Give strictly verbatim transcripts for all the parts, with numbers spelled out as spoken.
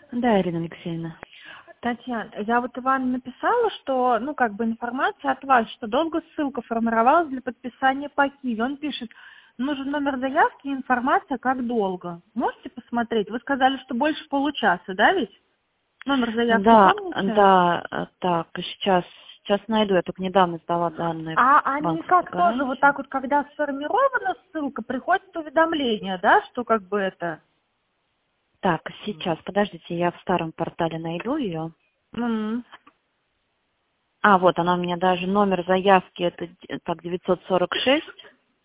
Да, Ирина Алексеевна. Татьяна, я вот Ивану написала, что, ну, как бы информация от вас, что долго ссылка формировалась для подписания по Киеве. Он пишет, нужен номер заявки и информация, как долго. Можете посмотреть? Вы сказали, что больше получаса, да ведь? Номер заявки Да, помните? да, э, так, сейчас, сейчас найду. Я только недавно сдала данные А они банковской как тоже вот гарантии. так вот, когда сформирована ссылка, приходит уведомление, да, что как бы это... Так, сейчас, подождите, я в старом портале найду ее. М. А, вот она у меня даже, номер заявки, это д- так, девятьсот сорок шесть.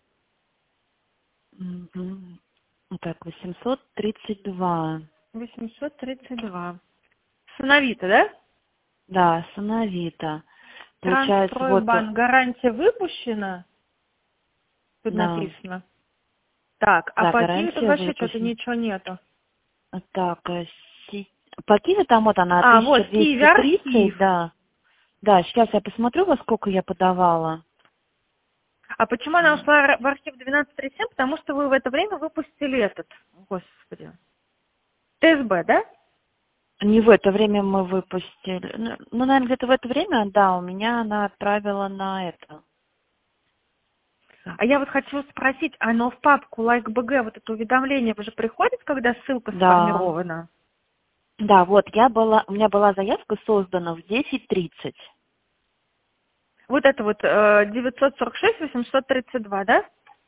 Мгм. Так, восемьсот тридцать два. восемьсот тридцать два. Сыновито, да? Да, Сановита. Получается, вот, э, Трансстройбанк, гарантия выпущена, тут да, написано. Так, а да, по Киеву тут гарантия вообще что-то выпущена. ничего нету. Так, э, си- по Киеве там вот она А, вот, Киеве тысяча двести тридцать, архив. да. Да, сейчас я посмотрю, во сколько я подавала. А почему она ушла в архив двенадцать тридцать семь? Потому что вы в это время выпустили этот, господи, ТСБ, да? Не в это время мы выпустили. Ну, ну, наверное, где-то в это время, да, у меня она отправила на это. А я вот хочу спросить, оно в папку LikeBG, вот это уведомление уже приходит, когда ссылка Да, сформирована? да, вот я была, у меня была заявка создана в десять тридцать. Вот это вот э, девятьсот сорок шесть восемьсот тридцать два, да?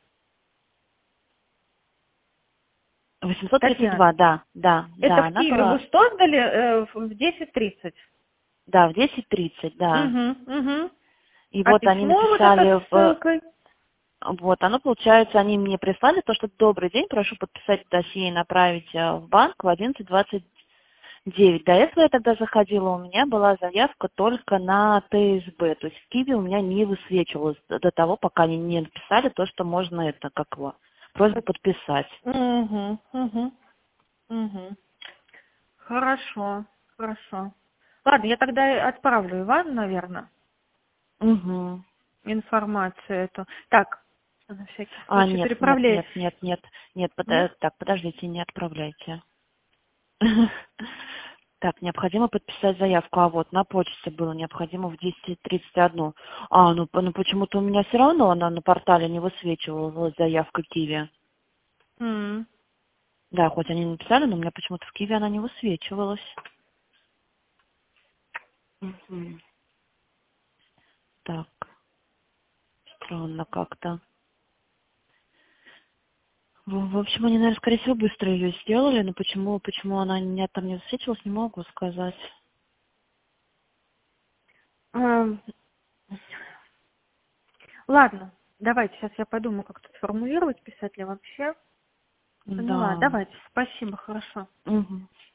восемьсот тридцать Татьяна, два, да, да, это да, в она Киеве вы была, создали э, в десять тридцать? да, в десять тридцать, да. Угу, угу. И А вот они письмо вот это написали с в, ссылкой? вот, оно, получается, они мне прислали то, что добрый день, прошу подписать досье и направить э, в банк в одиннадцать двадцать девять. До этого я тогда заходила, у меня была заявка только на ТСБ, то есть в Киеве у меня не высвечивалось до до того, пока они не написали то, что можно это, как его, просьбу подписать. Угу, угу, угу. Хорошо, хорошо. Ладно, я тогда отправлю Ивану, наверное, Угу. информацию эту. Так, на всякий А, случай нет, нет, переправляйте. нет, нет, нет, нет, Нет? пода- так, подождите, не отправляйте. Так, необходимо подписать заявку, а вот на почте было необходимо в десять тридцать один. А, ну, п- ну почему-то у меня все равно она на портале не высвечивалась заявка Киви. М. Да, хоть они написали, но у меня почему-то в Киеве она не высвечивалась. Мгм. Так, странно как-то. В в общем, они, наверное, скорее всего, быстро ее сделали, но почему, почему она не, там не высвечивалась, не могу сказать. Эм, Ладно, давайте, сейчас я подумаю, как тут формулировать, писать ли вообще. Поняла, Да. давайте, спасибо, хорошо. Мгм.